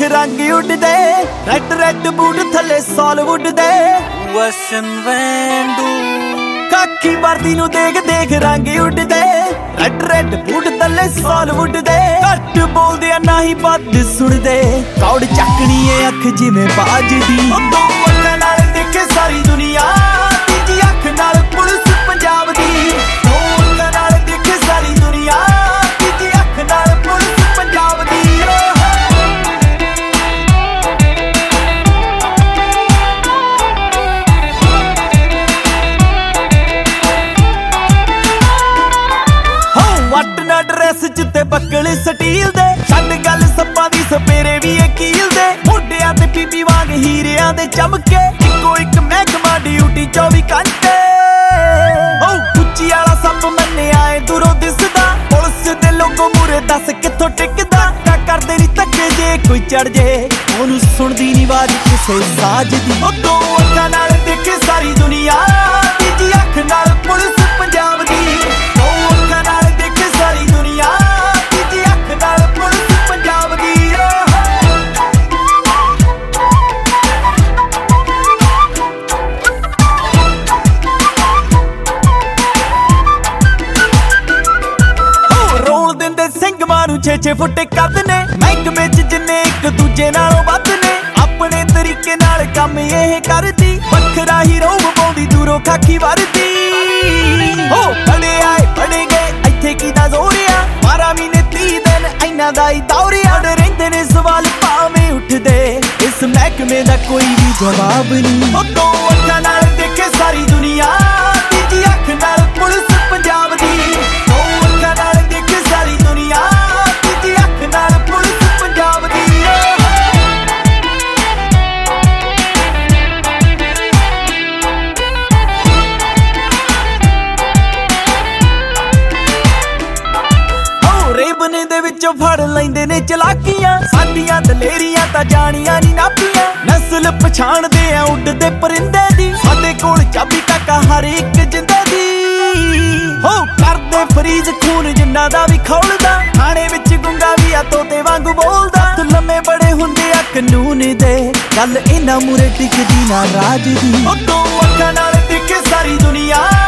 रंग उड़दे red red boot थले सॉलीवुड दे वसन वेंडू काकी वर्दी नू देख देख रंग उड़दे रेड रेड बूट थले सॉलीवुड दे घट बोलदे ना ही बात सुनदे कौड़ चकनी है अख जिवें बाज दी दो अखां नाल देखे सारी दुनिया तीजी अख नाल पुलिस पंजाब दी दो अखां नाल देखे सारी दुनिया तीजी अख नाल पुलिस पंजाब दी वट ना ड्रेस जिते बकल स्टील दे छड्ड गल सप्पां दी सपेरे भी कील दे मुंडियां ते बीबी वांग हीरियां दे चमके इक्को इक महकमा ड्यूटी 24 घंटे उच्ची वाला सप मन्ने आए दूरों दिसदा पुलिस दे लोगों मूरे दस कित्थों टिकदा क्या करदे नी धक्के जे कोई चढ़ जे ओनू सुणदी नी आवाज किसे साज दी दो अखां नाल देखे सारी दुनिया तीजी अख नाल पुलिस पंजाब दी दो अखां नाल देखे सारी दुनिया तीजी अख नाल पुलिस पंजाब दी रोल दिंदे सिंह मानू 6-6 फुट कद ने महकमे च जिन्ने एक दूजे नालों वध ने अपने तरीके नाल काम ये करदी वखरा ही रोब पाउंदी दूरों खाकी वरदी हो बड़े आए बड़े गए इत्थे कीदा जोरिया 12 महीने 30 दिन इन्हां दा ही दौरिया रहिंदे ने सवाल भावें उठदे इस महकमे दा कोई भी जवाब नहीं दो अखां नाल देखे सारी दुनिया तीजी अख नाल पुलिस पंजाब दी दो अखां नाल देखे सारी दुनिया तीजी अख नाल पुलिस पंजाब दी रेबने दे विचों फड़ लैंदे ने चलाकियां साडियां दलेरियां तां जानियां नी नापियां नस्ल पछाणदे आ उड़दे परिंदे दी साडे कोल चाबी काका हर एक जिंदे दी हो करदे फरीज खून जिन्ना दा भी खौलदा थाणे विच गुंगा भी आ तोते वांगू बोलदा तू लम्मे बड़े हुंदे आ कानून दे गल इन्हां मूरे टिकदी ना राज दी दो अखां नाल देखे सारी दुनिया